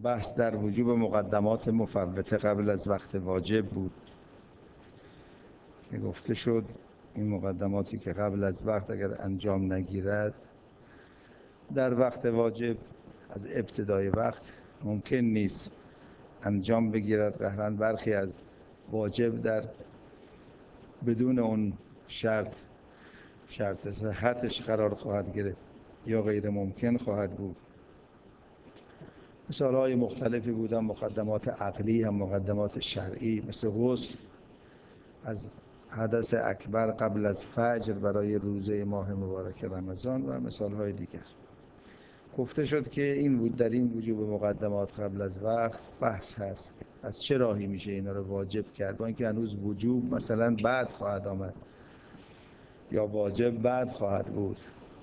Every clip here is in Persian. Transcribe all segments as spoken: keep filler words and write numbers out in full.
بحث در وجوب مقدمات مفوته قبل از وقت واجب بود که گفته شد این مقدماتی که قبل از وقت اگر انجام نگیرد در وقت واجب از ابتدای وقت ممکن نیست انجام بگیرد. قهرن برخی از واجب در بدون اون شرط شرط صحتش قرار خواهد گرفت یا غیر ممکن خواهد بود. مثال‌های مختلفی بودن، مقدمات عقلی هم مقدمات شرعی، مثل غسل از حدث اکبر قبل از فجر برای روزه ماه مبارک رمضان و مثال‌های دیگر. گفته شد که این بود در این وجوب مقدمات قبل از وقت بحث هست، از چه راهی میشه اینا رو واجب کرد، با اینکه هنوز وجوب مثلا بعد خواهد آمد یا واجب بعد خواهد بود.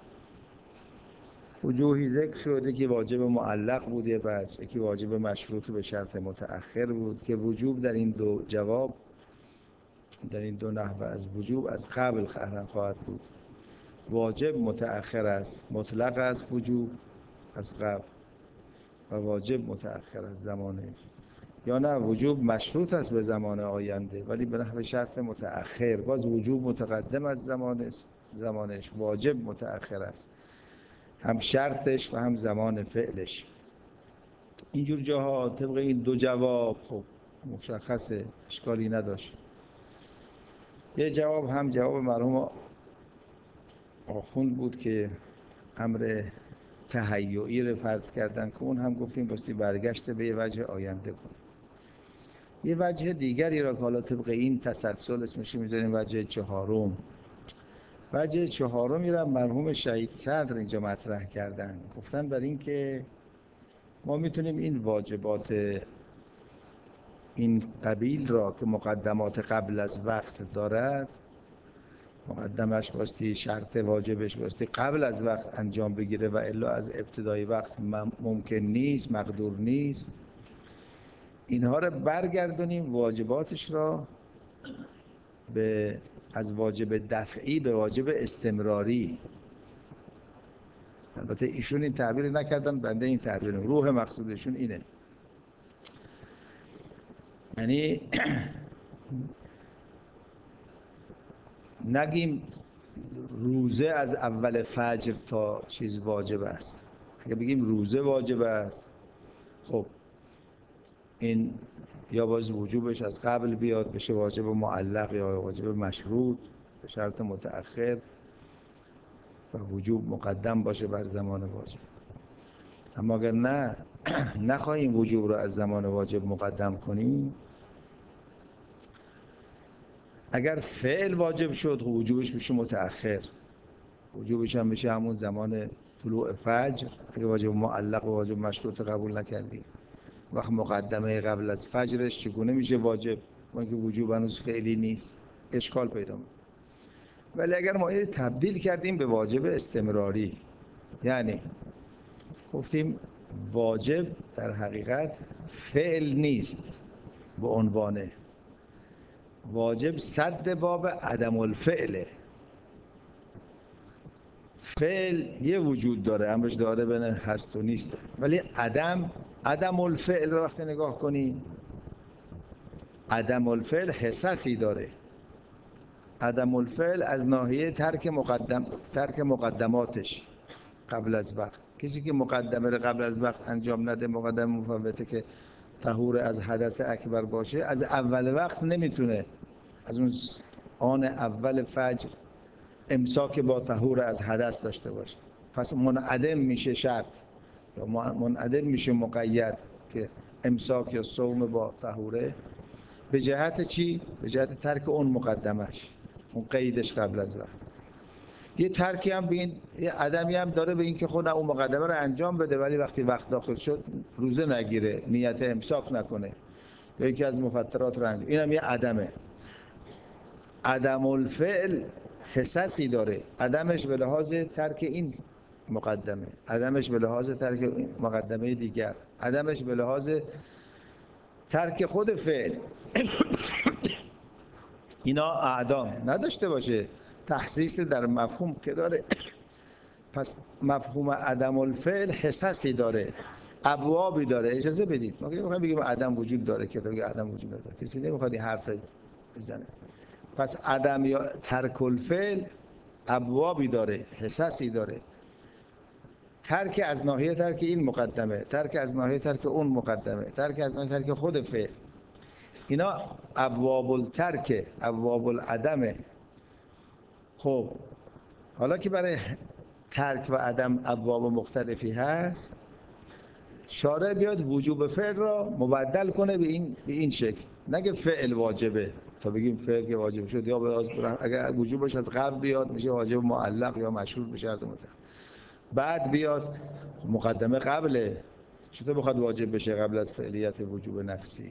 وجوهی ذکر شده که واجب معلق بود یه وجه، که واجب مشروط به شرط متأخر بود، که وجوب در این دو جواب در این دو نحوه از وجوب از قبل خواهد بود. واجب متأخر است، مطلق است وجوب از قبل، و واجب متأخر از زمانه، یا نه وجوب مشروط است به زمان آینده ولی به نحو شرط متأخر، باز وجوب متقدم از زمانش زمانش واجب متأخر است، هم شرطش و هم زمان فعلش. اینجور جاها طبق این دو جواب خب مشخصه، اشکالی نداشت. یه جواب هم جواب مرحوم آخوند بود که امر تهیعی رو فرض کردن، که اون هم گفتیم باستی برگشت به یه وجه آینده کن. یه وجه دیگری را که حالا طبق این تسلسل اسمش میذاریم وجه چهارم. وجه چهارمی را مرحوم شهید صدر اینجا مطرح کردن، گفتن بر این که ما میتونیم این واجبات این قبیل را که مقدمات قبل از وقت دارد، مقدمش باستی شرط واجبش باستی قبل از وقت انجام بگیره و الا از ابتدای وقت ممکن نیست، مقدور نیست، اینها را برگردونیم واجباتش را به از واجب دفعی به واجب استمراری. البته ایشون این تعبیر نکردن، بنده این تعبیر، روح مقصودشون اینه، یعنی نگیم روزه از اول فجر تا چیز واجب است. اگه بگیم روزه واجب است، خب این یا باز وجوبش از قبل بیاد بشه واجب معلق یا واجب مشروط به شرط متأخر و وجوب مقدم باشه بر زمان واجب. اما اگر نه نخواهیم وجوب رو از زمان واجب مقدم کنیم، اگر فعل واجب شد وجوبش میشه متأخر، وجوبش هم میشه همون زمان طلوع فجر. اگه واجب معلق و واجب مشروط قبول نکردیم، وقت مقدمه قبل از فجرش چگونه میشه واجب؟ ما که وجوب هنوز فعلی نیست، اشکال پیدا میکنه. ولی اگر ما این تبدیل کردیم به واجب استمراری، یعنی گفتیم واجب در حقیقت فعل نیست به عنوانه، واجب صد باب عدم الفعله. فعل یه وجود داره، امرش داره بین هست و نیست، ولی عدم عدم الفعل رو وقتی نگاه کنی، عدم الفعل حسسی داره. عدم الفعل از ناحیه ترک مقدم ترک مقدماتش قبل از وقت. کسی که مقدمه رو قبل از وقت انجام نده، مقدمه مفوته که طهور از حدث اکبر باشه، از اول وقت نمیتونه، از اون آن اول فجر امساک با طهور از حدث داشته باشه. پس منعدم میشه شرط یا منعدم میشه مقید که امساک یا صوم با طهوره، به جهت چی؟ به جهت ترک اون مقدمش، اون قیدش قبل از وقت. یه ترکی هم به این، یه عدمی هم داره به این که خود اون مقدمه رو انجام بده ولی وقتی وقت داخل شد روزه نگیره، نیت امساک نکنه یا یکی از مفطرات رو انجام، این هم یه عدمه. عدم الفعل حسسی داره، عدمش به لحاظ ترک این مقدمه، عدمش به لحاظ ترک مقدمه دیگر، عدمش به لحاظ ترک خود فعل. اینا اعدام نداشته باشه، تخصیص در مفهوم که داره. پس مفهوم عدم الفعل حسسی داره، ابوابی داره. اجازه بدید ما که میخوایم بگیم عدم وجود داره، کتابی عدم وجود نداره، کسی نمیخواد این حرف بزنه. پس عدم یا ترک الفعل ابوابی داره، حصصی داره. ترک از ناحیه ترک این مقدمه، ترک از ناحیه ترک اون مقدمه، ترک از ناحیه ترک خود فعل. اینا ابواب الترک، ابواب العدمه. خب حالا که برای ترک و عدم ابواب مختلفی هست، شارع بیاد وجوب فعل را مبدل کنه به این به این شکل. نگه فعل واجبه تا بگیم فعل که واجب شد، یا اگر وجوبش از قبل بیاد میشه واجب معلق یا مشروط به شرط مطلق. بعد بیاد مقدمه قبله، چطور بخواد واجب بشه قبل از فعلیت وجوب نفسی؟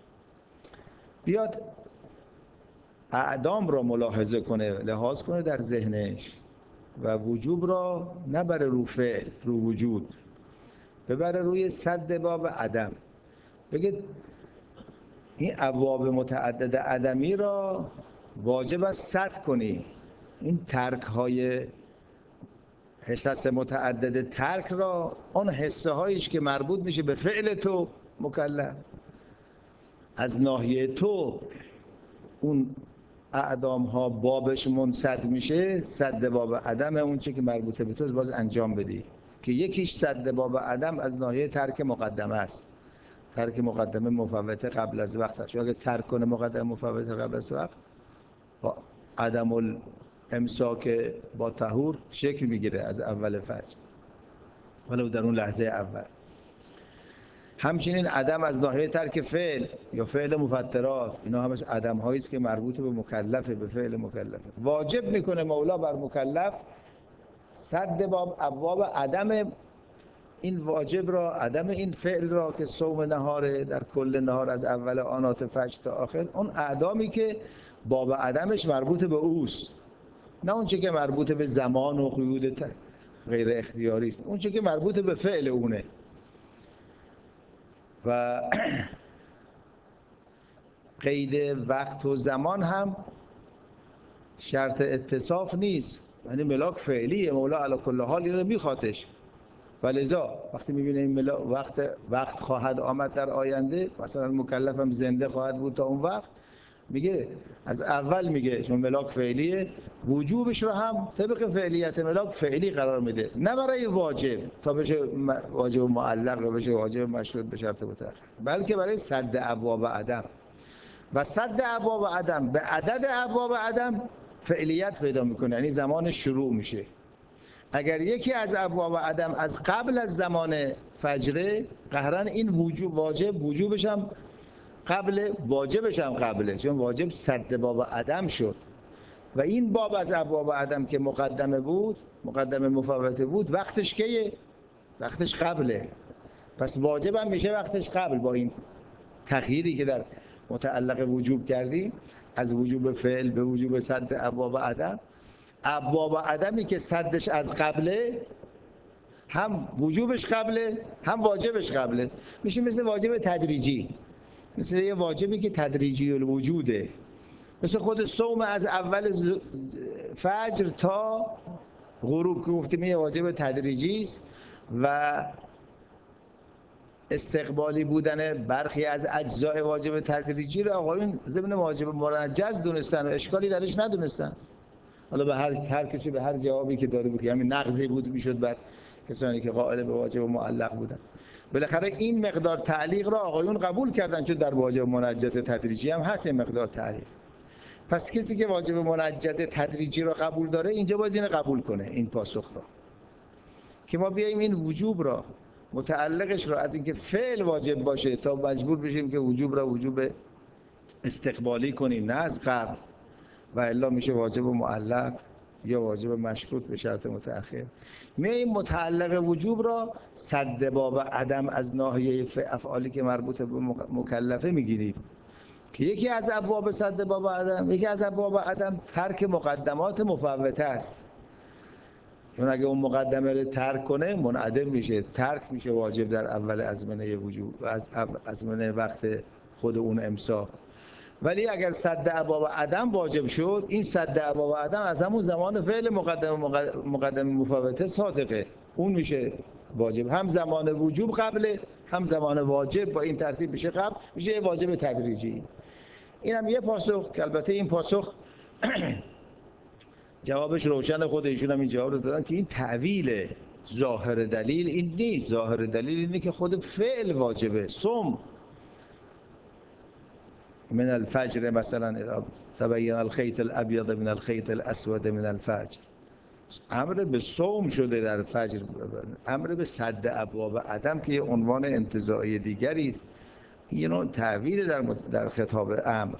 بیاد اعدام را ملاحظه کنه، لحاظ کنه در ذهنش و وجوب را نبره رو فعل، رو وجود، ببره روی سد باب عدم. بگید این ابواب متعدد عدمی را واجب است سد کنی. این ترک های حصص متعدد ترک را، اون حصه هایش که مربوط میشه به فعل تو مکلف، از ناحیه تو اون اعدام ها بابش منسد میشه، سد باب عدم اون چه که مربوطه به تو باز انجام بدی، که یکیش سد باب عدم از ناحیه ترک مقدمه است. ترک مقدمه مفوته قبل از وقت است. اگه ترک کنه مقدمه مفوته قبل از وقت، با عدم الامساک با طهور شکل میگیره از اول فجر، ولو در اون لحظه اول. همچنین عدم از ناحیه ترک فعل یا فعل مفطرات، اینا همش عدم هایی است که مربوط به مکلفه، به فعل مکلفه. واجب میکنه مولا بر مکلف سد باب ابواب عدم این واجب را، عدم این فعل را که صوم نهاره در کل نهار از اول آنات فجر تا آخر، اون اعدامی که باب عدمش مربوط به اوست، نه اون چه که مربوط به زمان و قیود غیر اختیاری است، اون چه که مربوط به فعل اونه. و قید وقت و زمان هم شرط اتصاف نیست، یعنی ملاک فعلیه، مولا علی کل حال اینو میخوادش. ولذا وقتی میبینه این ملاک وقت وقت خواهد آمد در آینده، مثلا مکلفم زنده خواهد بود تا اون وقت، میگه از اول میگه چون ملاک فعلیه، وجوبش رو هم طبق فعلیت ملاک فعلی قرار میده، نه برای واجب تا بشه واجب معلق یا بشه واجب مشروط به شرط متأخر، بلکه برای سد ابواب عدم. و سد ابواب عدم به عدد ابواب عدم فعلیت پیدا میکنه، یعنی زمان شروع میشه. اگر یکی از ابواب عدم از قبل از زمان فجره، قهرن این وجوب واجب وجوبش هم قبل، واجبش هم قبله، چون واجب سد باب عدم شد و این باب از ابواب عدم که مقدمه بود، مقدمه مفوته بود، وقتش کیه؟ وقتش قبله. پس واجب هم میشه وقتش قبل. با این تغییری که در متعلق وجوب کردیم، از وجوب فعل به وجوب سد ابواب عدم، ابواب عدمی که سدش از قبله، هم وجوبش قبله هم واجبش قبله، میشه مثل واجب تدریجی، مثل یه واجبی که تدریجی الوجوده، مثل خود صوم از اول فجر تا غروب که گفتیم یه واجب تدریجی است و استقبالی بودن برخی از اجزای واجب تدریجی رو آقایون ضمن واجب منجز دونستن و اشکالی درش ندونستن. حالا به هر هر کسی به هر جوابی که داده بود که همین نقضی بود میشد بر کسانی که قائل به واجب معلق بودن. بالاخره این مقدار تعلیق را آقایون قبول کردن، چون در واجب منجز تدریجی هم هست این مقدار تعلیق. پس کسی که واجب منجز تدریجی را قبول داره اینجا باید اینو قبول کنه، این پاسخ را، که ما بیاییم این وجوب را متعلقش را از اینکه فعل واجب باشه تا مجبور بشیم که وجوب را وجوب استقبالی کنیم نه از قبل، و الا میشه واجب معلق یا واجب مشروط به شرط متأخر. میاییم متعلق وجوب را سد باب عدم از ناحیه افعالی که مربوط به مکلفه میگیریم، که یکی از ابواب سد باب عدم، یکی از ابواب عدم ترک مقدمات مفوته است، چون اگه اون مقدمه رو ترک کنه منعدم میشه، ترک میشه واجب در اول ازمنه وجوب و از ازمنه وقت خود اون امساک. ولی اگر سد ابواب عدم واجب شد، این سد ابواب عدم از همون زمان فعل مقدمه مقدمه مفوته صادقه، اون میشه واجب، هم زمان وجوب قبله هم زمان واجب، با این ترتیب میشه قبل، میشه یه واجب تدریجی. این هم یه پاسخ که البته این پاسخ جوابش روشن، خود ایشون هم این جواب رو دادن که این تعویل ظاهر دلیل این نیست. ظاهر دلیل اینه که خود فعل واجبه. صوم من الفجر مثلا تبین الخیط الابیض من الخیط الاسود من الفجر، امر به صوم شده در فجر، امر به سد ابواب عدم که یه عنوان انتزاعی دیگری است. این نوع تعویل در در خطاب امر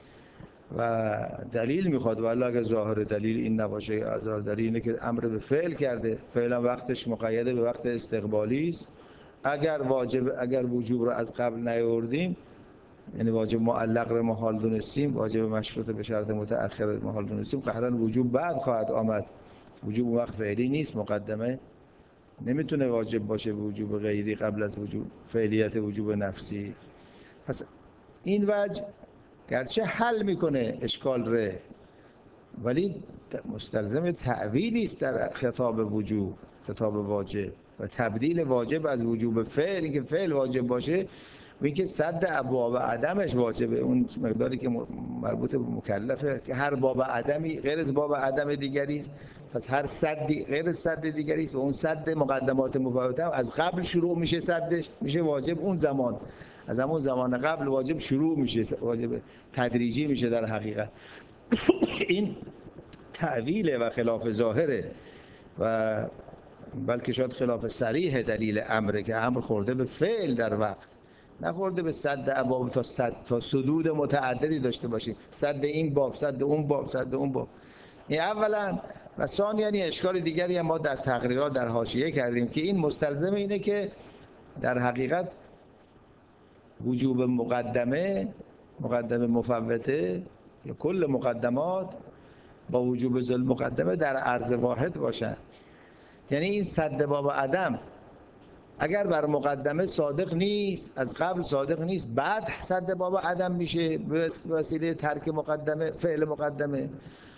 و دلیل میخواد. ولی اگر ظاهر دلیل این نباشه، ظاهر دلیل اینه که امر به فعل کرده، فعلا وقتش مقیده به وقت استقبالی است. اگر واجب اگر وجوب رو از قبل نیاوردیم، یعنی واجب معلق رو محال دونستیم، واجب مشروط به شرط متأخر محال دونستیم، قطعاً وجوب بعد خواهد آمد. وجوب وقت فعلی نیست، مقدمه نمیتونه واجب باشه وجوب غیری قبل از وجوب فعلیت وجوب نفسی. پس این وجه گرچه حل میکنه اشکال ره، ولی مستلزم تعویلی است در خطاب وجوب، خطاب واجب، و تبدیل واجب از وجوب فعل، اینکه فعل واجب باشه و اینکه سد ابواب عدمش واجبه، اون مقداری که مربوط به مکلفه که هر باب عدمی غیر از باب عدم دیگری است، پس هر سدی غیر از سد دیگری است و اون سد مقدمات مفاوته هم از قبل شروع میشه، سدش میشه واجب اون زمان، از همون زمان قبل واجب شروع میشه، واجب تدریجی میشه در حقیقت. این تعویله و خلاف ظاهره و بلکه شاید خلاف صریح دلیل امره که امر خورده به فعل در وقت، نخورده به سد ابواب تا سد تا سدود متعددی داشته باشیم، سد این باب، سد اون باب، سد اون باب. این اولا. و ثانیاً یعنی اشکال دیگری هم ما در تقریرات در حاشیه کردیم که این مستلزم اینه که در حقیقت وجوب مقدمه، مقدمه مفوته یا کل مقدمات با وجوب ذل مقدمه در عرض واحد باشن. یعنی این سد باب عدم اگر بر مقدمه صادق نیست، از قبل صادق نیست، بعد سد باب عدم میشه به وسیله ترک مقدمه، فعل مقدمه.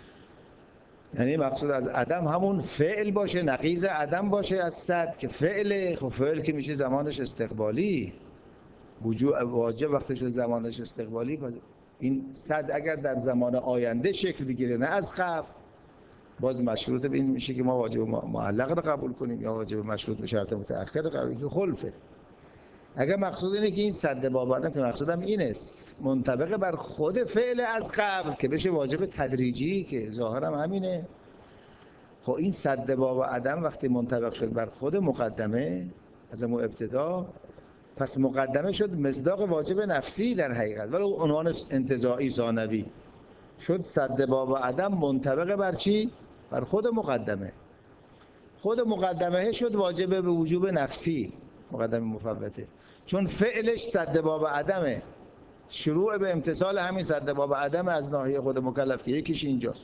یعنی مقصود از عدم همون فعل باشه، نقیض عدم باشه از سد که فعل، خب فعل که میشه زمانش استقبالی، وجوب واجب وقتش زمانش استقبالی، پس این سد اگر در زمان آینده شکل بگیره نه از قبل، باز مشروط به این میشه که ما واجب معلق رو قبول کنیم یا واجب مشروط به شرط متأخر رو قبول کنیم که خلفه. اگر مقصود اینه که این سد باب عدم، که مقصودم این است منطبق بر خود فعل از قبل که بشه واجب تدریجی که ظاهرم همینه، خب این سد باب عدم وقتی منطبق شد بر خود مقدمه از اون ابتدا، پس مقدمه شد مصداق واجب نفسی در حقیقت، ولی عنوان انتزاعی ثانوی شد سد باب عدم منطبق بر چی؟ بر خود مقدمه. خود مقدمه شد واجب به وجوب نفسی، مقدمه مفوته، چون فعلش سد باب عدمه، شروع به امتثال همین سد باب عدم از ناحیه خود مکلف که یکیش اینجاست،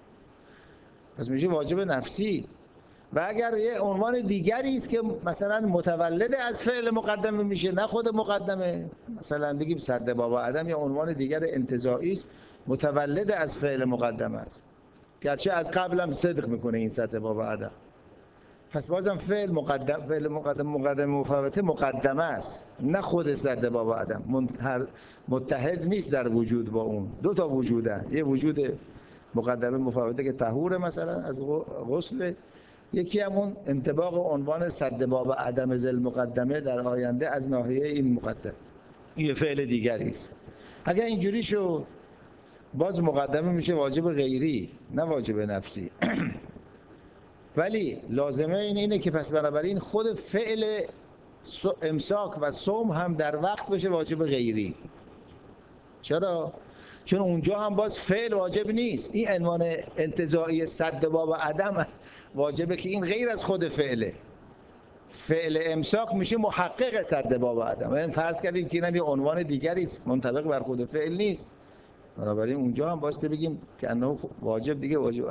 پس میشه واجب نفسی. و اگر یه عنوان دیگری است که مثلا متولد از فعل مقدمه میشه نه خود مقدمه، مثلا بگیم سد باب عدم یه عنوان دیگر انتزاعی است متولد از فعل مقدمه است، گرچه از قبل هم صدق میکنه این سد باب عدم، پس بازم فعل مقدم، فعل مقدم مقدم مفوته مقدمه است نه خود سد باب عدم، متحد نیست در وجود با اون، دو تا وجودن، یه وجود مقدمه مفوته که طهور مثلا از غسل، یکی همون انطباق عنوان سد باب عدم ذل مقدمه در آینده از ناحیه این مقدم، این فعل دیگری است. اگر اینجوری شد باز مقدمه میشه واجب غیری نه واجب نفسی. ولی لازمه این اینه که پس بنابراین خود فعل امساک و صوم هم در وقت بشه واجب غیری. چرا؟ چون اونجا هم باز فعل واجب نیست، این عنوان انتزاعی سد باب عدم واجبه که این غیر از خود فعله، فعل امساک میشه محقق سد باب عدم. این فرض کردیم که اینم یه عنوان دیگری است منطبق بر خود فعل نیست، بنابراین اونجا هم باسته بگیم که انه واجب دیگه واجب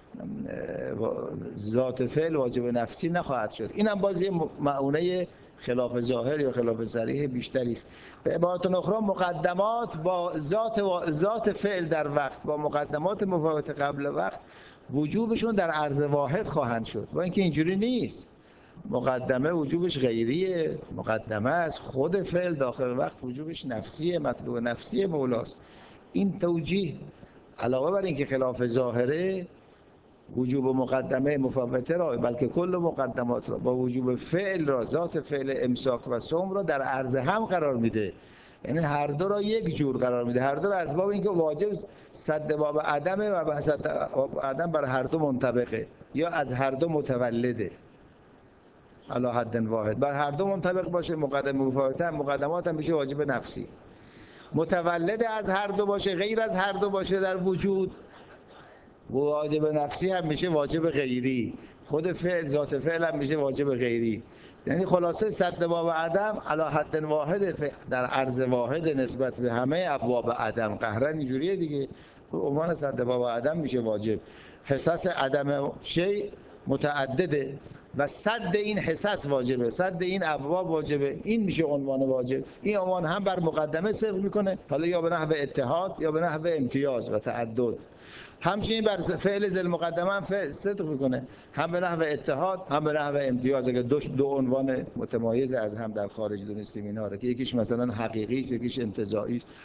ذات فعل واجب نفسی نخواهد شد. این هم باز یه معونه خلاف ظاهر یا خلاف صریح بیشتری است. به عبارت اخرى مقدمات با ذات و ذات فعل در وقت با مقدمات مفوت قبل وقت وجوبشون در عرض واحد خواهند شد، با اینکه اینجوری نیست. مقدمه وجوبش غیریه، مقدمه از خود فعل داخل وقت وجوبش نفسیه، مطلوب نفسی مولاست. این توجیه علاوه بر اینکه خلاف ظاهره وجوب مقدمه مفوته را بلکه کل مقدمات را با وجوب فعل را، ذات فعل امساک و صوم را در عرض هم قرار میده. یعنی هر دو را یک جور قرار میده، هر دو را از باب اینکه واجب سد باب عدمه و سد باب عدم بر هر دو منطبقه یا از هر دو متولده علی حد واحد، بر هر دو منطبق باشه. مقدمه مفوته مقدمات هم میشه واجب نفسی، متولد از هر دو باشه، غیر از هر دو باشه در وجود، واجب نفسی هم میشه واجب غیری، خود فعل ذات فعل هم میشه واجب غیری. یعنی خلاصه سد باب عدم علی حد واحد در عرض واحد نسبت به همه ابواب عدم قهرن اینجوریه دیگه. عنوان سد باب عدم میشه واجب. حساس عدم شیء متعدده و صد این حساس واجبه، صد این ابواب واجبه، این میشه عنوان واجب. این عنوان هم بر مقدمه صدق میکنه، حالا یا به نحو اتحاد یا به نحو امتیاز و تعدد. همچنین بر فعل ذل مقدمه هم فعل صدق میکنه، هم به نحو اتحاد هم به نحو امتیاز. اگه دو دو عنوان متمایز از هم در خارج دونستیم اینا رو که یکیش مثلا حقیقی است یکیش انتزاعی است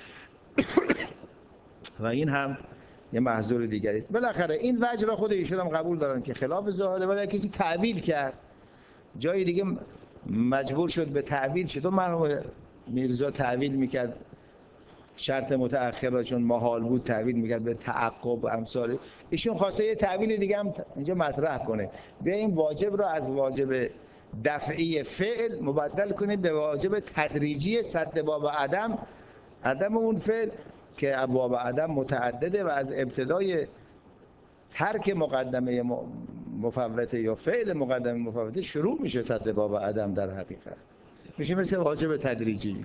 و این هم یه محظور دیگری است. بالاخره این وجه را خود ایشون هم قبول دارن که خلاف ظاهره، ولی کسی تعبیل کرد جای دیگه مجبور شد به تعبیل شد. و مرحوم میرزا تعبیل میکرد شرط متأخر را چون محال بود تعبیل میکرد به تعقب و امثال. ایشون خواسته یه تعبیل دیگه هم اینجا مطرح کنه، بیا این واجب را از واجب دفعی فعل مبدل کنید به واجب تدریجی سد باب عدم، عدم اون فعل که ابواب عدم متعدده و از ابتدای ترک مقدمه مفوته یا فعل مقدمه مفوته شروع میشه سد باب عدم. در حقیقت میشه مثل واجب تدریجی.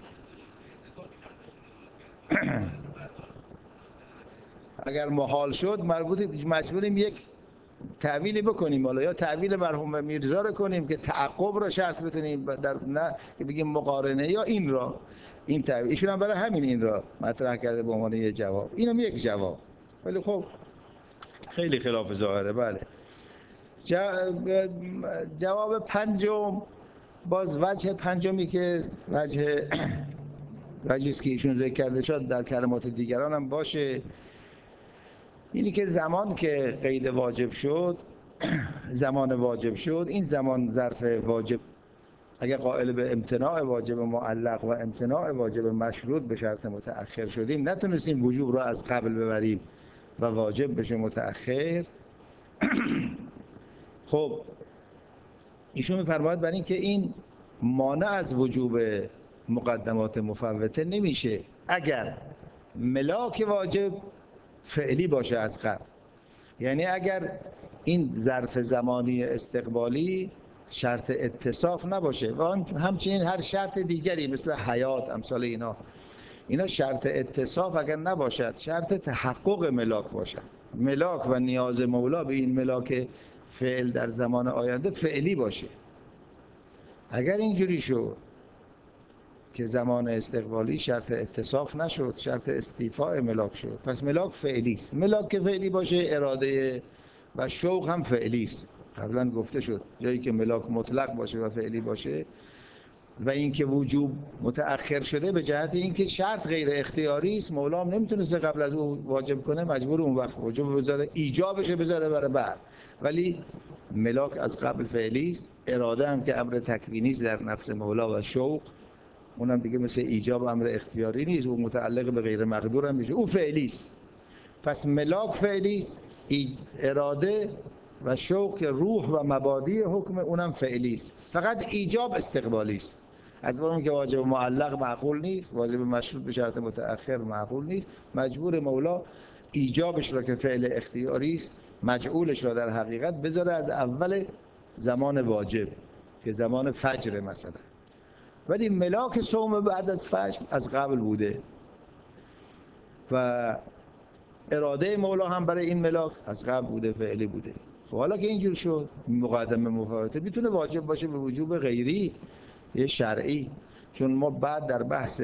اگر محال شد مربوط مجبوریم یک تعویلی بکنیم، حالا یا تعویل مرحوم میرزا رو کنیم که تعقب رو شرط بتونیم در نه که بگیم مقارنه، یا این را این تعویل ایشون هم برای همین این را مطرح کرده به عنوان یک جواب. اینم یک جواب، ولی خب خیلی خلاف ظاهره. بله. جواب پنجم، باز وجه پنجمی که وجه وجهی است که ایشون ذکر کرده شد در کلمات دیگران هم باشه، اینی که زمان که قید واجب شد، زمان واجب شد، این زمان ظرف واجب اگر قائل به امتناع واجب معلق و امتناع واجب مشروط به شرط متأخر شدیم، نتونستیم وجوب را از قبل ببریم و واجب بشه متأخر. خب ایشون می‌فرماید برای اینکه این مانع از وجوب مقدمات مفوته نمیشه اگر ملاک واجب فعلی باشه از قبل. یعنی اگر این ظرف زمانی استقبالی شرط اتصاف نباشه و همچنین هر شرط دیگری مثل حیات امثال اینا اینا شرط اتصاف اگر نباشد، شرط تحقق ملاک باشد، ملاک و نیاز مولا به این ملاک فعل در زمان آینده فعلی باشه. اگر اینجوری شد که زمان استقبالی شرط اتصاف نشد، شرط استیفاء ملاک شد، پس ملاک فعلی است. ملاک که فعلی باشه اراده و شوق هم فعلی است. قبلا گفته شد جایی که ملاک مطلق باشه و فعلی باشه و اینکه وجوب متأخر شده به جهت اینکه شرط غیر اختیاری است، مولا هم نمیتونست قبل از اون واجب کنه، مجبور اون وقت وجوب بذاره، ایجابش بذاره برای بعد. ولی ملاک از قبل فعلی است، اراده هم که امر تکوینی است در نفس مولا و شوق، اونم دیگه مثل ایجاب امر اختیاری نیست، اون متعلق به غیر مقدور هم میشه، اون فعلی است. پس ملاک فعلی است، اراده و شوق روح و مبادی حکم اونم فعلی است، فقط ایجاب استقبالی است. از اون که واجب معلق معقول نیست، واجب مشروط به شرط متأخر معقول نیست، مجبور مولا ایجابش را که فعل اختیاری است مجعولش را در حقیقت بذاره از اول زمان واجب که زمان فجر مثلا. ولی ملاک صوم بعد از فجر از قبل بوده و اراده مولا هم برای این ملاک از قبل بوده، فعلی بوده. خب حالا که اینجور شد مقدمه مفوته میتونه واجب باشه به وجوب غیری یه شرعی، چون ما بعد در بحث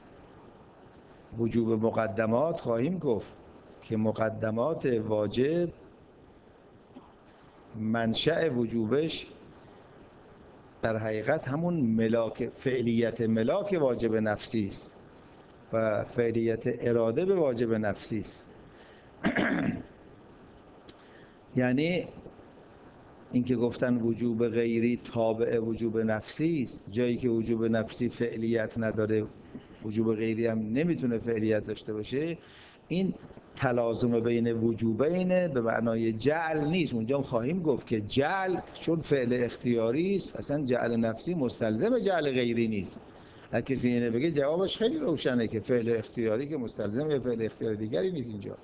وجوب مقدمات خواهیم گفت که مقدمات واجب منشأ وجوبش در حقیقت همون ملاک، فعلیت ملاک واجب نفسی است و فعلیت اراده به واجب نفسی است. یعنی اینکه گفتن وجوب غیری تابع وجوب نفسی است، جایی که وجوب نفسی فعلیت نداره وجوب غیری هم نمیتونه فعلیت داشته باشه، این تلازم بین وجوبین به معنای جعل نیست. اونجا خواهیم گفت که جعل چون فعل اختیاری است، اصلا جعل نفسی مستلزم جعل غیری نیست. هر کسی اینه بگه جوابش خیلی روشنه که فعل اختیاری که مستلزم یا فعل اختیاری دیگری نیست. اینجا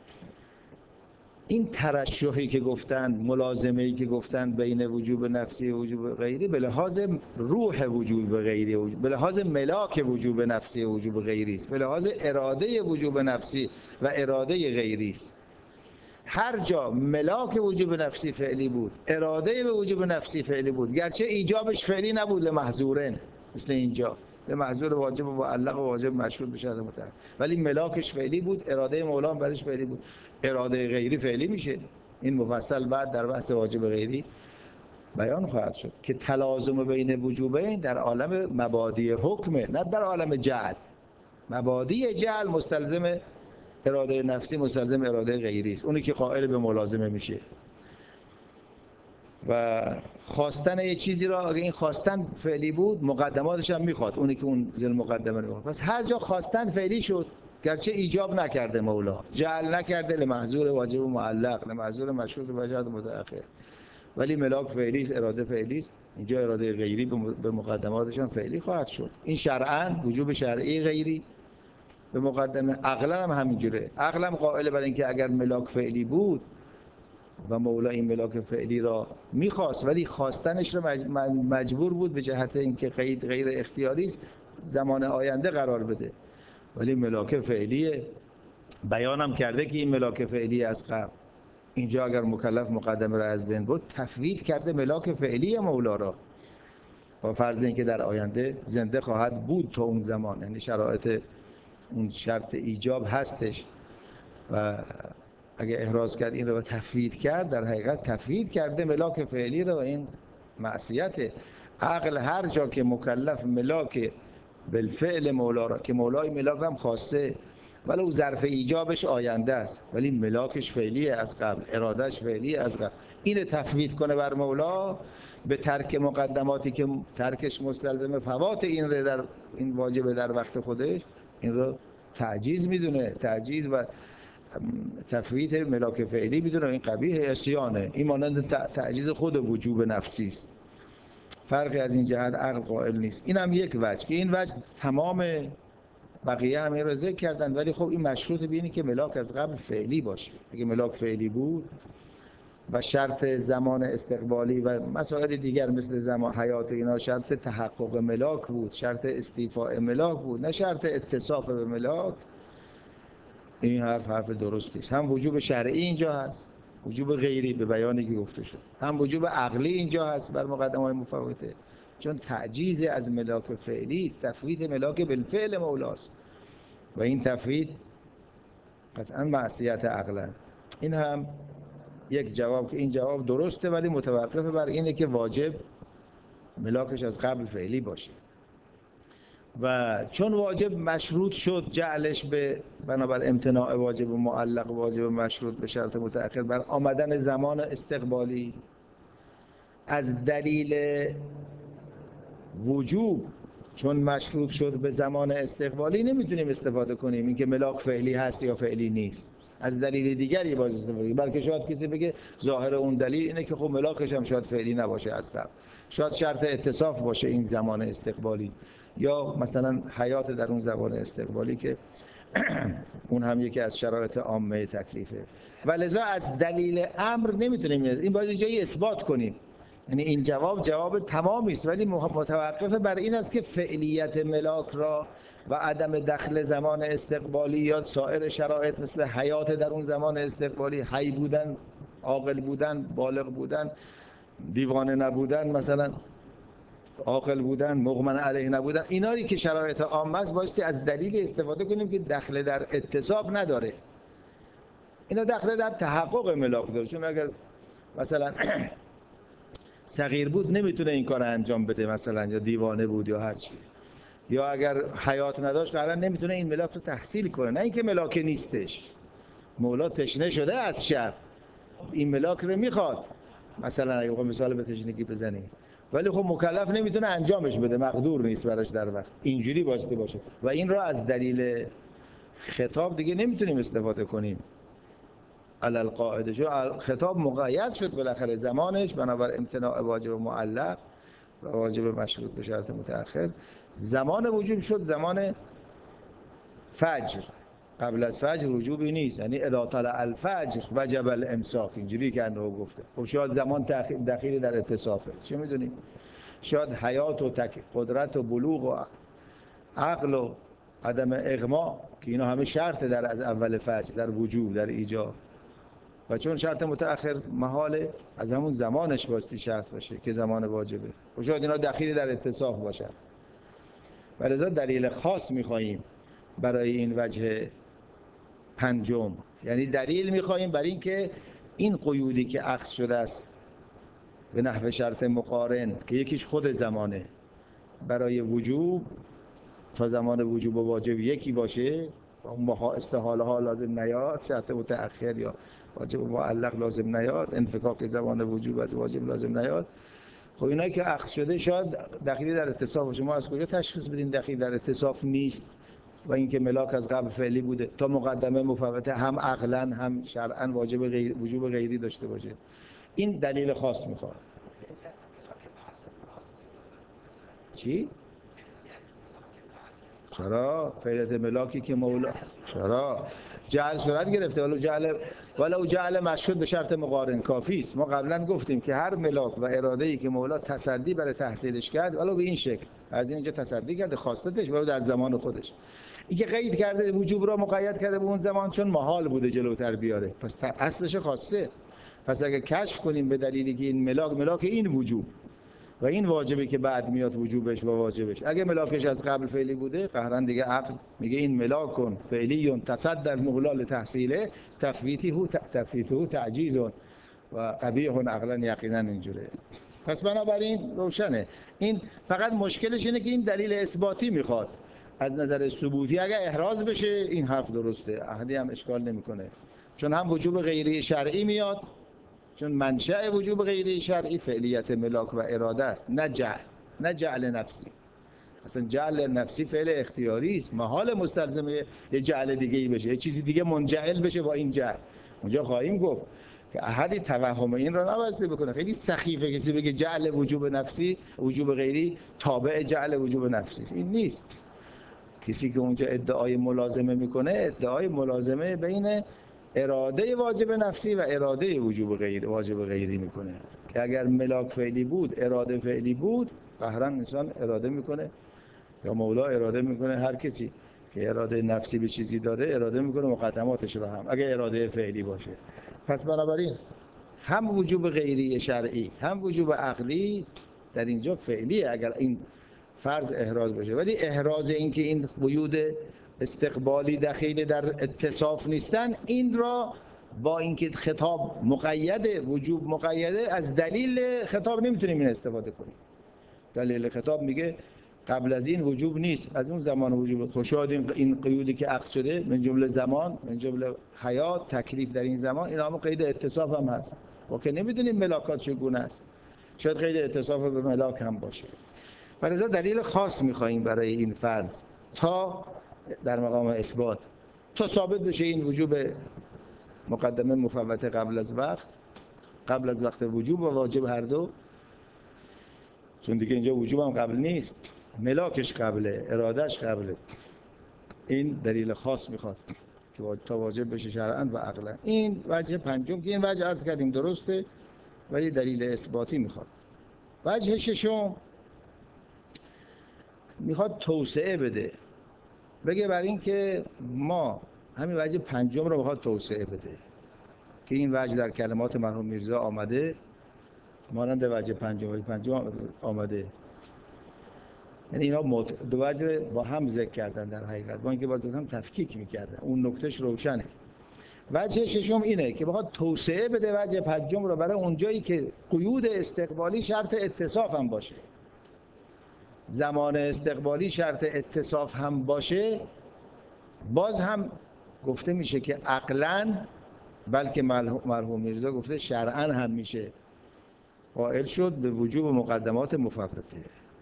این ترشحی که گفتن، ملازمه‌ای که گفتن بین وجوب نفسی و وجوب غیری، به لحاظ روح وجوب غیری، به لحاظ ملاک وجوب نفسی و وجوب غیری است، به لحاظ اراده وجوب نفسی و اراده غیری است. هر جا ملاک وجوب نفسی فعلی بود، اراده به وجوب نفسی فعلی بود، گرچه ایجابش فعلی نبود لمحظورن، مثل اینجا لمحظور واجب و معلق و واجب مشروط به شرط متعلق، ولی ملاکش فعلی بود، اراده مولا برش فعلی بود. اراده غیری فعلی میشه. این مفصل بعد در بحث واجب غیری بیان خواهد شد که تلازم بین وجوبین در عالم مبادی حکمه، نه در عالم جعل. مبادی جعل مستلزم اراده نفسی، مستلزم اراده غیری است، اونی که قائل به ملازمه میشه. و خواستن یه چیزی را، اگه این خواستن فعلی بود، مقدماتش هم میخواد، اونی که اون ذل مقدمه رو میخواد. پس هر جا خواستن فعلی شد، گرچه ایجاب نکرده مولا، جعل نکرده لمحظور واجب و معلق، لمحظور مشروط به شرط متأخر، ولی ملاک فعلی است، اراده فعلی است. اینجا اراده غیری به مقدماتش هم فعلی خواهد شد. این شرعاً وجوب شرعی غیری به مقدمه، عقلا هم همینجوره. عقلا هم قائل بر اینکه اگر ملاک فعلی بود و مولا این ملاک فعلی را میخواست، ولی خواستنش را مجبور بود به جهت اینکه قید غیر اختیاری است زمان آینده قرار بده، ولی ملاک فعلیه. بیانم کرده که این ملاک فعلی از قبل. اینجا اگر مکلف مقدمه را از بین برد، تفویض کرده ملاک فعلی مولا را، با فرض اینکه در آینده زنده خواهد بود تا اون زمان، یعنی شرایط اون شرط ایجاب هستش، و اگه احراز کرد این رو تفویض کرد، در حقیقت تفویض کرده ملاک فعلی رو. این معصیته. عقل هر جا که مکلف ملاک بالفعل مولا را، که مولای ملاک هم خاصه ولو ظرف ایجابش آینده است، ولی ملاکش فعلیه از قبل، ارادهش فعلیه از قبل، این تفویض کنه بر مولا به ترک مقدماتی که ترکش مستلزم فوات این رو در این واجبه در وقت خودش، این رو تعجیز میدونه. تعجیز و تفویت ملاک فعلی میدونه این قبیح عصیانه. این مانند تعجیز خود وجوب نفسی است. فرقی از این جهت عقل قائل نیست. این هم یک وجه که این وجه تمام بقیه هم این رو ذکر کردن، ولی خب این مشروط به اینه که ملاک از قبل فعلی باشه. اگه ملاک فعلی بود و شرط زمان استقبالی و مسائل دیگر مثل زمان حیات اینا شرط تحقق ملاک بود، شرط استیفاء ملاک بود، نه شرط اتصاف به ملاک، این حرف حرف درستی است. هم وجوب شرعی اینجا هست، وجوب غیری به بیانی که گفته شد، هم وجوب عقلی اینجا هست بر مقدمه‌های مفوته، چون تعجیز از ملاک فعلی است، تفویت ملاک بالفعل مولاست و این تفویت قطعا معصیت عقلا. این هم یک جواب که این جواب درسته، ولی متوقف بر اینه که واجب ملاکش از قبل فعلی باشه. و چون واجب مشروط شد جعلش به بنابر امتناع واجب و معلق واجب مشروط به شرط متأخر بر آمدن زمان استقبالی، از دلیل وجوب چون مشروط شد به زمان استقبالی نمیتونیم استفاده کنیم اینکه ملاک فعلی هست یا فعلی نیست. از دلیل دیگری باز استفاده کنیم، بلکه شاید کسی بگه ظاهر اون دلیل اینه که خب ملاکش هم شاید فعلی نباشه از قبل، شاید شرط اتصاف باشه این زمان استقبالی، یا مثلا حیات در اون زمان استقبالی که اون هم یکی از شرایط عامه تکلیفه. ولذا از دلیل امر نمیتونیم این باید جایی اثبات کنیم. یعنی این جواب جواب تمامی است، ولی متوقف بر این است که فعلیت ملاک را و عدم دخل زمان استقبالی یا سایر شرایط مثل حیات در اون زمان استقبالی، حی بودن، عاقل بودن، بالغ بودن، دیوانه نبودن، مثلا عاقل بودن، مغمن علیه نبودن، اینایی که شرایط عامه است بایستی از دلیل استفاده کنیم که دخل در اتصاف نداره. اینا دخل در تحقق ملاک داره. چون اگر مثلا صغیر بود نمیتونه این کار انجام بده، مثلا یا دیوانه بود یا هر چی، یا اگر حیات نداشت قرار نمیتونه این ملاک رو تحصیل کنه. نه اینکه ملاک نیستش، مولا تشنه شده از شر، این ملاک رو میخواد، مثلا اگه بخوام مثال به تشنگی بزنیم، ولی خب مکلف نمیتونه انجامش بده، مقدور نیست براش در وقت اینجوری باشه باشه و این را از دلیل خطاب دیگه نمیتونیم استفاده کنیم. علل قاعده شو خطاب مقید شد بالاخره زمانش، بنابر امتناع واجب معلق و واجب مشروط به شرط متأخر. زمان وجوب شد زمان فجر، قبل از فجر وجوبی نیست، یعنی اذا طلع الفجر وجب الامساک، اینجوری که انه گفته. خب شاید زمان دخیل در اتصافه، چه میدونیم، شاید حیات و تک قدرت و بلوغ و عقل و عدم اغما که اینا همه شرط در از اول فجر، در وجوب، در ایجاب، و چون شرط متأخر محاله از همون زمانش باستی شرط باشه که زمان واجبه، و شاید اینا دخیل در اتصاف باشن. ولذا دلیل خاص میخواییم برای این وجه پنجم، یعنی دلیل میخواییم برای اینکه این قیودی که اخذ شده است به نحو شرط مقارن که یکیش خود زمانه، برای وجوب تا زمان وجوب و واجب یکی باشه، اون استحاله ها لازم نیاد، شرط متأخر یا واجب معلق لازم نیاد، انفکاک زمان وجوب از واجب لازم نیاد. خب اینایی که اخذ شده شاید دخیلی در اتصاف باشه. ما از کجا تشخیص بدیم دخیل در اتصاف نیست و اینکه ملاک از قبل فعلی بوده تا مقدمه مفوته هم عقلا هم شرعا واجب غیر وجوب غیری داشته باشه؟ این دلیل خاص میخواد. چی؟ چرا؟ فعلیت ملاکی که مولا چرا؟ جعل صورت گرفته، ولو جعل ولو جعل مشروط به شرط مقارن کافی است. ما قبلا گفتیم که هر ملاک و اراده‌ای که مولا تصدی برای تحصیلش کرد، ولو به این شکل از اینجا تصدی کرده خواستتش، ولو در زمان خودش، اینکه قید کرده وجوب را مقید کرده به اون زمان چون محال بوده جلوتر بیاره، پس اصلش خواسته. پس اگه کشف کنیم به دلیلی که این ملاک ملاک این وجوب و این واجبی که بعد میاد وجوبش و واجبش، اگه ملاکش از قبل فعلی بوده، قهرن دیگه عقل میگه این ملاک کن فعلیون تصدر مولال تحصیله تفویته تفویته تعجیز و قبیح عقلا یقینا اینجوره. پس بنابراین روشنه. این فقط مشکلش اینه که این دلیل اثباتی میخواد. از نظر ثبوتی اگه احراز بشه این حرف درسته، احدی هم اشکال نمیکنه، چون هم وجوب غیری شرعی میاد، چون منشأ وجوب غیری شرعی فعلیت ملاک و اراده است، نه جعل، نه جعل نفسی. اصلا جعل نفسی فعل اختیاری است، محال مستلزم یه جعل دیگه ای بشه، یه چیزی دیگه منجعل بشه با این جعل. اونجا خواهیم گفت که احدی توهم این را نبسته بکنه. خیلی سخیفه کسی بگه جعل وجوب نفسی وجوب غیری تابع جعل وجوب نفسی، این نیست. کسی که اونجا ادعای ملازمه میکنه، ادعای ملازمه بین اراده واجب نفسی و اراده وجوب غیر واجب غیری میکنه که اگر ملاک فعلی بود، اراده فعلی بود، قهرن انسان اراده میکنه یا مولا اراده میکنه، هر کسی که اراده نفسی به چیزی داره اراده میکنه مقدماتش رو هم، اگر اراده فعلی باشه. پس بنابراین هم وجوب غیری شرعی هم وجوب عقلی در اینجا فعلیه اگر این فرض احراز بشه. ولی احراز این که این قیود استقبالی دخیل در اتصاف نیستن، این را با اینکه خطاب مقیده، وجوب مقیده، از دلیل خطاب نمیتونیم این استفاده کنیم. دلیل خطاب میگه قبل از این وجوب نیست، از اون زمان وجوب. خوشاد این قیودی که اخذ شده من جمله زمان، من جمله حیات، تکلیف در این زمان، این هم قید اتصاف هم هست. و که نمیدونیم ملاکات چگونه است، شاید قید اتصاف به ملاک هم باشه. ولذا دلیل خاص می‌خوایم برای این فرض تا در مقام اثبات، تا ثابت بشه این وجوب مقدمه مفوته قبل از وقت، قبل از وقت وجوب و واجب هر دو، چون دیگه اینجا وجوب هم قبل نیست، ملاکش قبله، ارادهش قبله. این دلیل خاص میخواد که تا واجب بشه شرعاً و عقلاً. این وجه پنجم که این وجه عرض کردیم درسته، ولی دلیل اثباتی میخواد. وجه ششم میخواد توسعه بده، بگه برای این که ما همین وجه پنجم رو میخواد توسعه بده که این وجه در کلمات مرحوم میرزا آمده، مانند وجه پنجم وجه پنجم آمده، یعنی اینا مت... دو وجه با هم ذکر کردن در حقیقت، با اینکه باز هم تفکیک میکردن، اون نکتهش روشنه. وجه ششم اینه که بخواد توسعه بده وجه پنجم رو برای اونجایی که قیود استقبالی شرط اتصاف هم باشه. زمان استقبالی شرط اتصاف هم باشه، باز هم گفته میشه که عقلاً، بلکه مرحوم میرزا گفته شرعاً هم میشه قائل شد به وجوب مقدمات مفوته،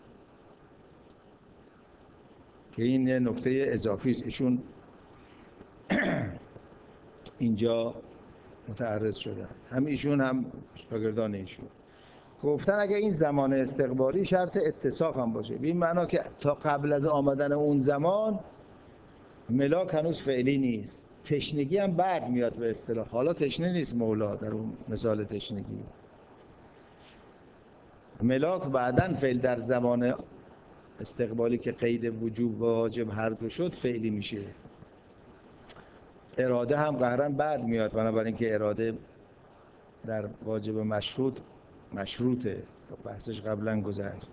که این نکته اضافی است. ایشون اینجا متعرض شدن، هم ایشون هم شاگردان ایشون گفتن اگه این زمان استقبالی شرط اتصاف هم باشه، به این معنا که تا قبل از آمدن اون زمان ملاک هنوز فعلی نیست، تشنگی هم بعد میاد به اصطلاح. حالا تشنه نیست مولا در اون مثال تشنگی، ملاک بعداً فعل در زمان استقبالی که قید وجوب و واجب هر دو شد فعلی میشه. اراده هم قهراً بعد میاد، بنابراین اینکه اراده در واجب مشروط مشروطه، بحثش قبلا گذشت.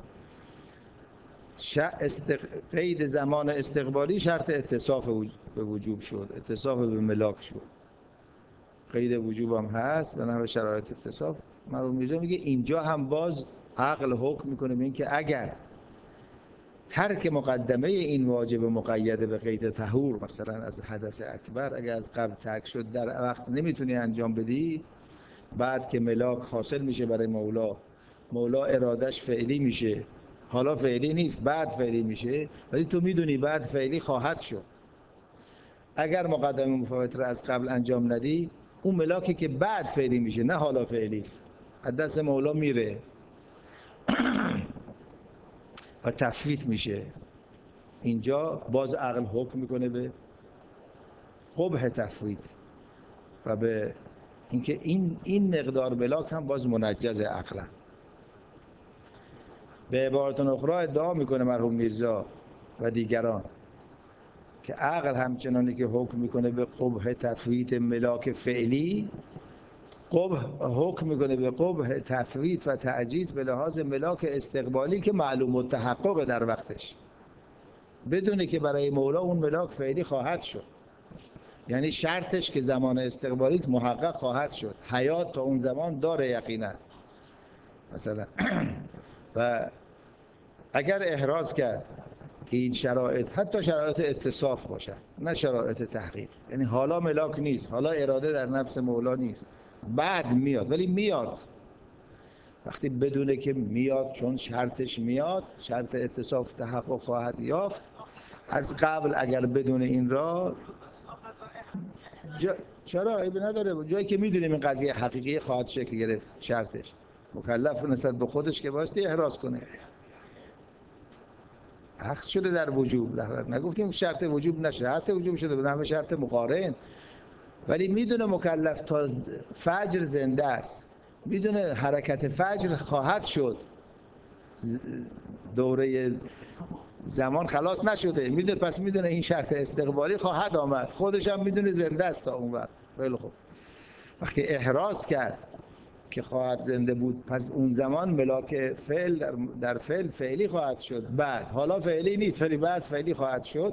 استق... قید زمان استقبالی شرط اتصاف به وجوب شد، اتصاف به ملاک شد. قید وجوب هم هست به نحو شرایط اتصاف. مرحوم میرزا میگه اینجا هم باز عقل حکم میکنه به این که اگر ترک مقدمه این واجب مقید به قید طهور، مثلا از حدث اکبر اگر از قبل ترک شد در وقت نمیتونی انجام بدی، بعد که ملاک حاصل میشه برای مولا، مولا ارادش فعلی میشه، حالا فعلی نیست بعد فعلی میشه، ولی تو میدونی بعد فعلی خواهد شد. اگر مقدمه مفوت رو از قبل انجام ندی، اون ملاکی که بعد فعلی میشه نه حالا فعلی است، از دست مولا میره و تفویت میشه. اینجا باز عقل حکم میکنه به قبح تفویت و به اینکه این این مقدار ملاک هم باز منجز عقلا. به عبارت اخرى ادعا میکنه مرحوم میرزا و دیگران که عقل همچنانی که حکم میکنه به قبح تفویت ملاک فعلی، قبح حکم میکنه به قبح تفویت و تعجیز به لحاظ ملاک استقبالی که معلوم التحقق در وقتش، بدونه که برای مولا اون ملاک فعلی خواهد شد. یعنی شرطش که زمان استقبالی محقق خواهد شد، حیات تا اون زمان داره یقینا. مثلا و اگر احراز کرد که این شرایط حتی شرایط اتصاف باشه نه شرایط تحقیق، یعنی حالا ملاک نیست، حالا اراده در نفس مولا نیست، بعد میاد، ولی میاد. وقتی بدونه که میاد چون شرطش میاد، شرط اتصاف تحقق خواهد یافت، از قبل اگر بدون این را جا... چرا عیبی نداره، جایی که میدونیم این قضیه حقیقی خواهد شکل گرفت، شرطش مکلف نسبت به خودش که باستی احراز کنه، عکس شده در وجوب، نگفتیم شرط وجوب نشه، شرط وجوب شده به نحو شرط مقارن، ولی میدونه مکلف تا فجر زنده است، میدونه حرکت فجر خواهد شد، دوره زمان خلاص نشده، میدونه، پس میدونه این شرط استقبالی خواهد آمد، خودش هم میدونه زنده است تا اون وقت. خیلی خوب، وقتی احراز کرد که خواهد زنده بود، پس اون زمان ملاک فعل در, در فعل فعلی خواهد شد، بعد حالا فعلی نیست ولی بعد فعلی خواهد شد.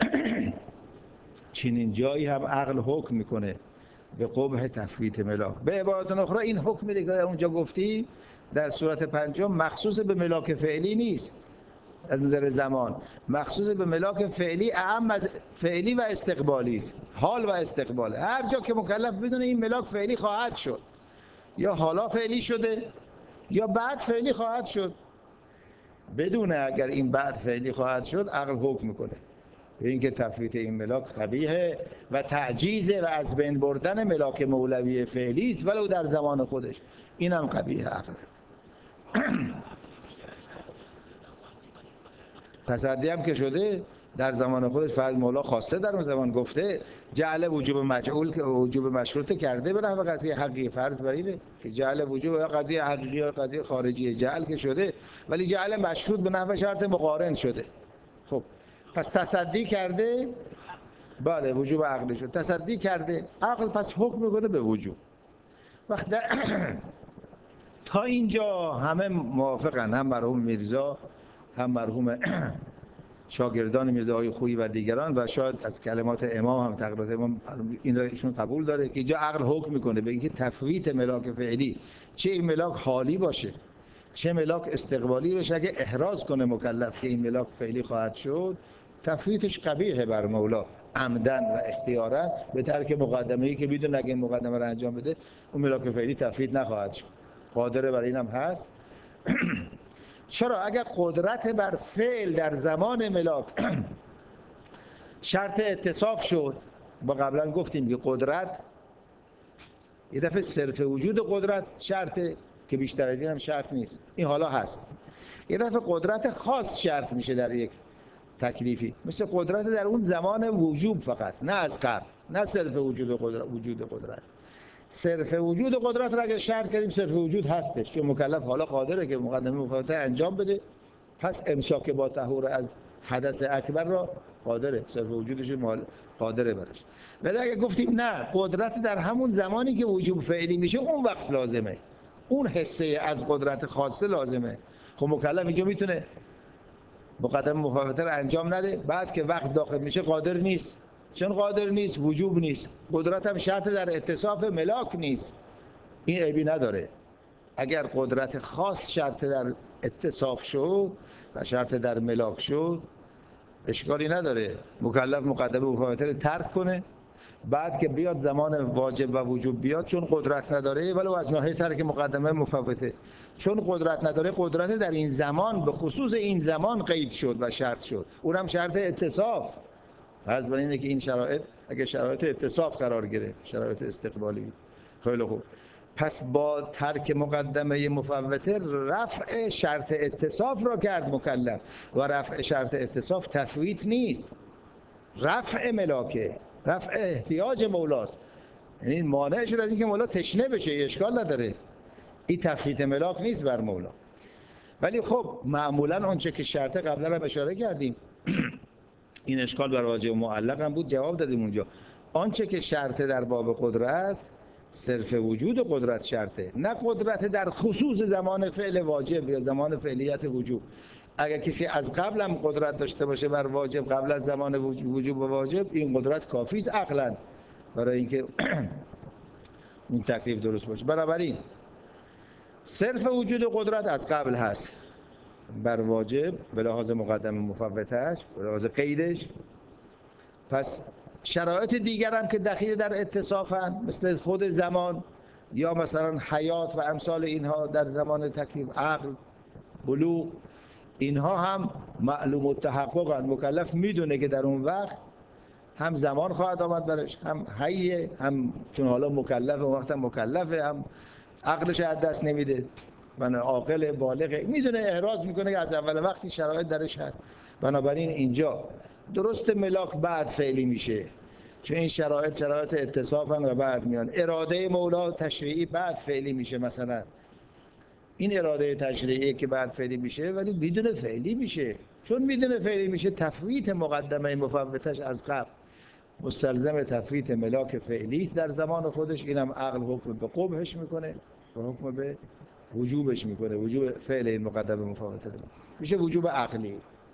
چنین جایی هم عقل حکم میکنه به قبح تفویت ملاک. به عبارت اخرى این حکمی که اونجا گفتی در صورت پنجم مخصوص به ملاک فعلی نیست، از نظر زمان مخصوص به ملاک فعلی اعم از فعلی و استقبالی است، حال و استقبال. هر جا که مکلف بدونه این ملاک فعلی خواهد شد، یا حالا فعلی شده یا بعد فعلی خواهد شد، بدونه اگر این بعد فعلی خواهد شد، عقل حکم میکنه به اینکه تفویت این ملاک قبیحه و تعجیزه و از بین بردن ملاک مولوی فعلی است ولو در زمان خودش، اینم قبیحه عقل. تصدی هم که شده در زمان خودش، فعل مولا خواسته در اون زمان گفته جعل وجوب مجعول که وجوب مشروطه کرده به نحو قضیه حقیقی، فرض بر اینه که جعل وجوب یا قضیه حقیقی یا قضیه خارجی جعل که شده، ولی جعل مشروط به نحو شرط مقارن شده. خب پس تصدی کرده، بله وجوب عقلی شد، تصدی کرده عقل، پس حکم میکنه به وجوب. وقت تا اینجا همه موافقن، هم مرحوم میرزا هم مرحوم شاگردان میرزا آقای خویی و دیگران و شاید از کلمات امام هم تقریبا امام این را ایشون قبول داره که اینجا عقل حکم میکنه به اینکه تفویت ملاک فعلی، چه این ملاک حالی باشه چه ملاک استقبالی باشه، اگه احراز کنه مکلف که این ملاک فعلی خواهد شد، تفویتش قبیحه بر مولا عمدن و اختیارا، به ترک مقدمه‌ای که بدون اگه این مقدمه رو انجام بده اون ملاک فعلی تفویت نخواهد شد. قادر بر اینم هست. چرا؟ اگر قدرت بر فعل در زمان ملاک شرط اتصاف شد، با قبلا گفتیم که قدرت یه دفعه صرف وجود قدرت شرطه که بیشتر از این هم شرط نیست، این حالا هست. یه دفعه قدرت خاص شرط میشه در یک تکلیفی، مثل قدرت در اون زمان وجوب فقط، نه از قبل، نه صرف وجود قدرت. وجود قدرت صرف وجود قدرت را اگر شرط کردیم صرف وجود هستش، چون مکلف حالا قادره که مقدمه مفاوته انجام بده، پس امساک با طهور از حدث اکبر را قادره، صرف وجودش قادره برش. ولی اگر گفتیم نه، قدرت در همون زمانی که وجوب فعلی میشه اون وقت لازمه، اون حصه از قدرت خاصه لازمه، خب مکلف اینجا میتونه مقدمه مفاوته را انجام نده، بعد که وقت داخل میشه قادر نیست. چون قادر نیست وجوب نیست، قدرت هم شرط در اتصاف ملاک نیست، این عیبی نداره. اگر قدرت خاص شرط در اتصاف شد و شرط در ملاک شد اشکالی نداره، مکلف مقدمه مفاوته رو ترک کنه، بعد که بیاد زمان واجب و وجوب بیاد، چون قدرت نداره ولو از ناحیه ترک مقدمه مفوته، چون قدرت نداره، قدرت در این زمان به خصوص این زمان قید شد و شرط شد، اونم شرط اتصاف. فرض بر اینه که این شرایط اگه شرایط اتصاف قرار گرفت، شرایط استقبالی، خیلی خوب، پس با ترک مقدمه مفوته رفع شرط اتصاف را کرد مکلف، و رفع شرط اتصاف تفویت نیست، رفع ملاکه، رفع احتیاج مولاست، یعنی مانع شد از اینکه مولا تشنه بشه، اشکال نداره، این تفویت ملاک نیست بر مولا. ولی خب معمولا آنچه که شرط قبلا هم اشاره کردیم این اشکال بر واجب معلق هم بود، جواب دادیم اونجا، آنچه که شرط در باب قدرت صرف وجود قدرت شرطه، نه قدرت در خصوص زمان فعل واجب یا زمان فعلیت وجوب. اگر کسی از قبل هم قدرت داشته باشه بر واجب، قبل از زمان وجوب و واجب، این قدرت کافی است عقلا برای اینکه اون تکلیف درست باشه. بنابراین صرف وجود قدرت از قبل هست بر واجب به لحاظ مقدمه مفوتش، به لحاظ قیدش. پس شرایط دیگر هم که دخیل در اتصافن، مثل خود زمان یا مثلا حیات و امثال اینها در زمان تکلیف، عقل، بلوغ، اینها هم معلوم التحققن، مکلف میدونه که در اون وقت هم زمان خواهد آمد برش، هم حیه، هم چون حالا مکلف اون وقت هم مکلفه، هم عقلش از دست نمیده، من عاقل بالغه، میدونه، احراز میکنه که از اول وقتی شرایط درش هست. بنابراین اینجا درست ملاک بعد فعلی میشه، چون این شرایط شرایط اتصافن و بعد میان. اراده مولا تشریعی بعد فعلی میشه، مثلا این اراده تشریعی که بعد فعلی میشه ولی بدون فعلی میشه، چون بدون فعلی میشه تفویت مقدمه مفوتش از قبل مستلزم تفویت ملاک فعلی است در زمان خودش، اینم عقل حکم به قبحش میکنه و حکم به وجوبش میکنه، وجوب فعل این مقدمه مفوته میشه وجوب عقلی.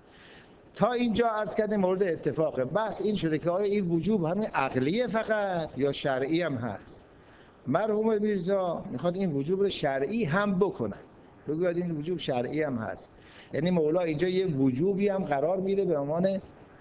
تا اینجا عرض کردیم مورد اتفاقه، بس این شده که آیا این وجوب همین عقلیه فقط یا شرعی هم هست؟ مرحوم میرزا میخواد این وجوب رو شرعی هم بکنه، بگوید این وجوب شرعی هم هست، یعنی مولا اینجا یه وجوبی هم قرار میده به عنوان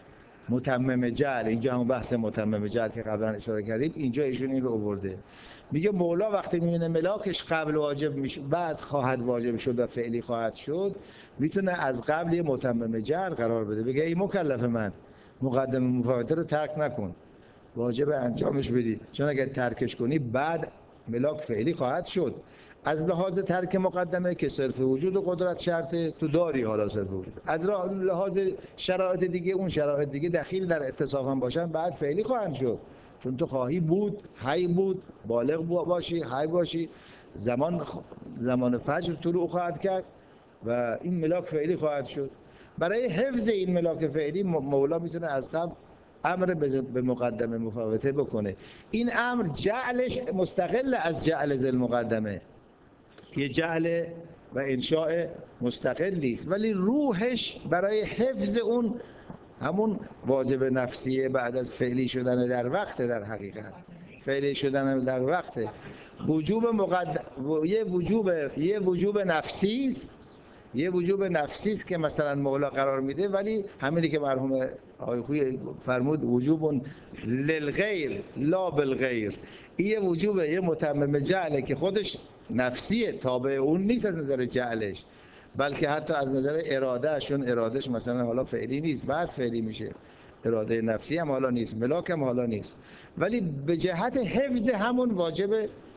متمم جعل. اینجا همون بحث متمم جعل که قبلا اشاره کردید، اینجا ایشون این رو آورده، میگه مولا وقتی میبینه ملاکش قبل واجب میشه بعد خواهد واجب شد و فعلی خواهد شد، میتونه از قبل یه متمم جعل قرار بده، بگه ای مکلف من مقدمه مفوته رو ترک نکن، واجب انجامش بدی، چون اگر ترکش کنی بعد ملاک فعلی خواهد شد. از لحاظ ترک مقدمه که صرف وجود و قدرت شرطه، تو داری حالا صرف وجود، از لحاظ شرایط دیگه، اون شرایط دیگه دخیل در اتصاف هم باشن بعد فعلی خواهند شد، چون تو خواهی بود، حی بود، بالغ باشی، حی باشی، زمان زمان فجر طلوع خواهد کرد و این ملاک فعلی خواهد شد. برای حفظ این ملاک فعلی مولا میتونه از قبل امر به مقدمه مفوته بکنه. این امر جعلش مستقل از جعل ذل مقدمه، یه جعل و انشاء مستقلی است، ولی روحش برای حفظ اون همون واجب نفسیه بعد از فعلی شدن در وقت، در حقیقت فعلی شدن در وقت وجوب مقدم، یه وجوب یه وجوب نفسی است، یه وجوب نفسی است که مثلا مولا قرار میده، ولی همینی که مرحوم آقای خویی فرمود وجوب للغیر لا بالغیر، یه وجوب یه متمم جعله که خودش نفسیه، تابع اون نیست از نظر جعلش، بلکه حتی از نظر اراده، شون ارادهش مثلا حالا فعلی نیست، بعد فعلی میشه، اراده نفسی هم حالا نیست، ملاک هم حالا نیست، ولی به جهت حفظ همون واجب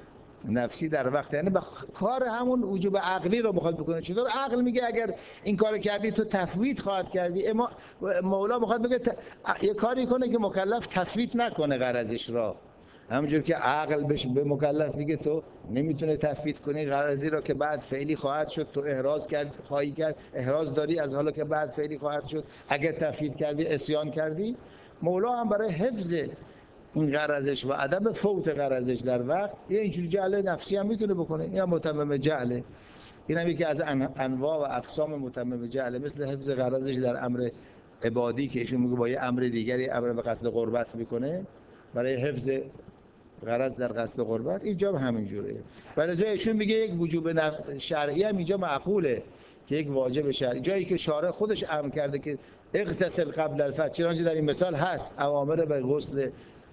نفسی در وقت، یعنی به کار همون وجوب عقلی رو میخواد بکنه. چطور عقل میگه اگر این کار کردی تو تفویت خواهد کردی، اما مولا میخواد بگه ت... یه کاری کنه که مکلف تفویت نکنه غرضش را، همونجور که عقل بهش به مکلف میگه تو نمیتونه تفویت کنی غرضی را که بعد فعلی خواهد شد، تو احراز کرد خواهی کرد، احراز داری از حالا که بعد فعلی خواهد شد، اگر تفویت کردی عصیان کردی. مولا هم برای حفظ این غرضش و عدم فوت غرضش در وقت یه اینجوری جعل نفسی هم میتونه بکنه، این هم متمم جعله، این هم یکی از انواع و اقسام متمم جعله، مثل حفظ غرضش در امر عبادی که ایشون میگه با یه امر دیگری امر به قصد قربت میکنه، برای حفظ غرض در قصد قربت اینجا هم همینجوره. ولی جای ایشون میگه یک وجوب شرعی هم اینجا معقوله که یک واجب شرعی، جایی که شارع خودش امر کرده که اغتسل قبل الفجر، چنانچه در این مثال هست اوامر به غسل،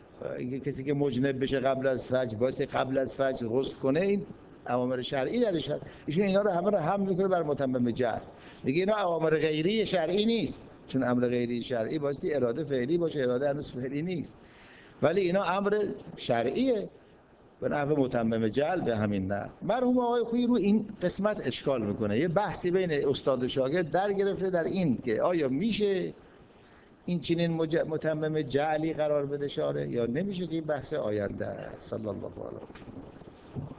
کسی که مجنب بشه قبل از فجر باید قبل از فجر غسل کنه، این اوامر شرعی درش هست. ایشون اینا رو همه رو هم میکنه بر متمم جعل، میگه اینا اوامر غیری شرعی نیست، چون امر غیری شرعی بایستی اراده فعلی باشه، اراده هنوز فعلی نیست، ولی اینا امر شرعیه به نحو متمم جعل. به همین نه مرحوم آقای خویی رو این قسمت اشکال میکنه، یه بحثی بین استاد و شاگرد در گرفته در این که آیا میشه این چنین متمم جعلی قرار بده شارع یا نمیشه، که این بحث آینده. صلی الله علیه و